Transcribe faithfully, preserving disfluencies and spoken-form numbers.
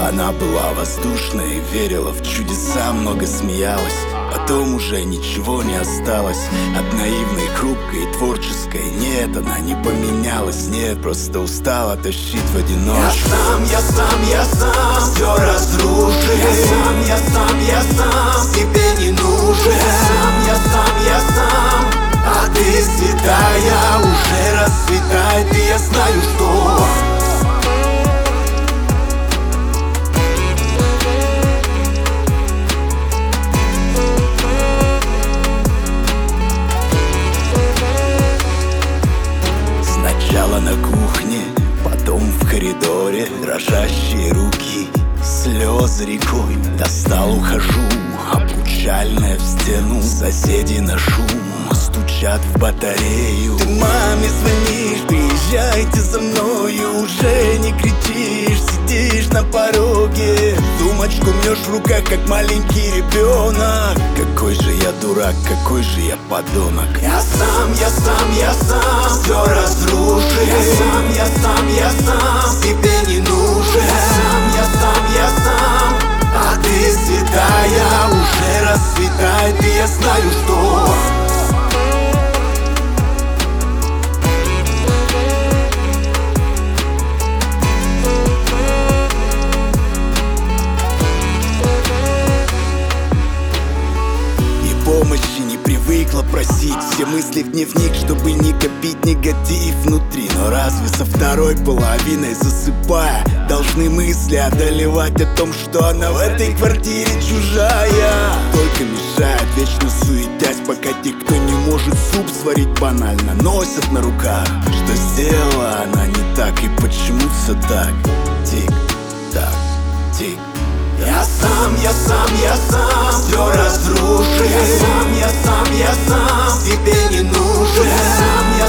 Она была воздушной, верила в чудеса, много смеялась. Потом уже ничего не осталось от наивной, хрупкой, творческой. Нет, она не поменялась, нет, просто устала тащить в одиночку. Я сам, я сам, я сам все разрушил. Я сам, я сам, я сам тебе не нужен. Я сам, я сам, я сам, а ты святая, уже расцветает, и я знаю, что сначала на кухне, потом в коридоре, дрожащие руки, слезы рекой. Достал, ухожу, обручальная в стену. Соседи на шум стучат в батарею. Ты маме звонишь, приезжайте за мною. Уже не кричишь, сидишь на пороге. Сумочку мнешь в руках, как маленький ребенок. Какой же я дурак, какой же я подонок. Я сам, я сам, я сам все разрушил. Я сам, я сам, я сам тебе не нужен. Я сам, я сам, я сам, а ты святая, уже расцветает, и я знаю, что помощи не привыкла просить. Все мысли в дневник, чтобы не копить негатив внутри. Но разве со второй половиной засыпая должны мысли одолевать о том, что она в этой квартире чужая? Только мешает, вечно суетясь, пока те, кто не может суп сварить банально, носят на руках. Что сделала она не так и почему все так? Тик-так, тик. Я сам, я сам, я сам все разрушил. Я сам, я сам, я сам тебе не нужен. Я сам, я